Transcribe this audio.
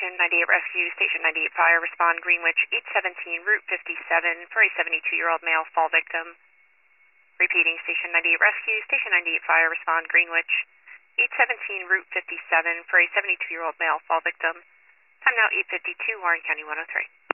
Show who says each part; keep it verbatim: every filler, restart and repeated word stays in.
Speaker 1: Station ninety-eight Rescue, Station ninety-eight Fire, respond Greenwich eight seventeen, Route fifty-seven, for a seventy-two-year-old male fall victim. Repeating, Station ninety-eight Rescue, Station ninety-eight Fire, respond Greenwich eight seventeen, Route fifty-seven, for a seventy-two-year-old male fall victim. Time now eight fifty-two, Warren County one oh three.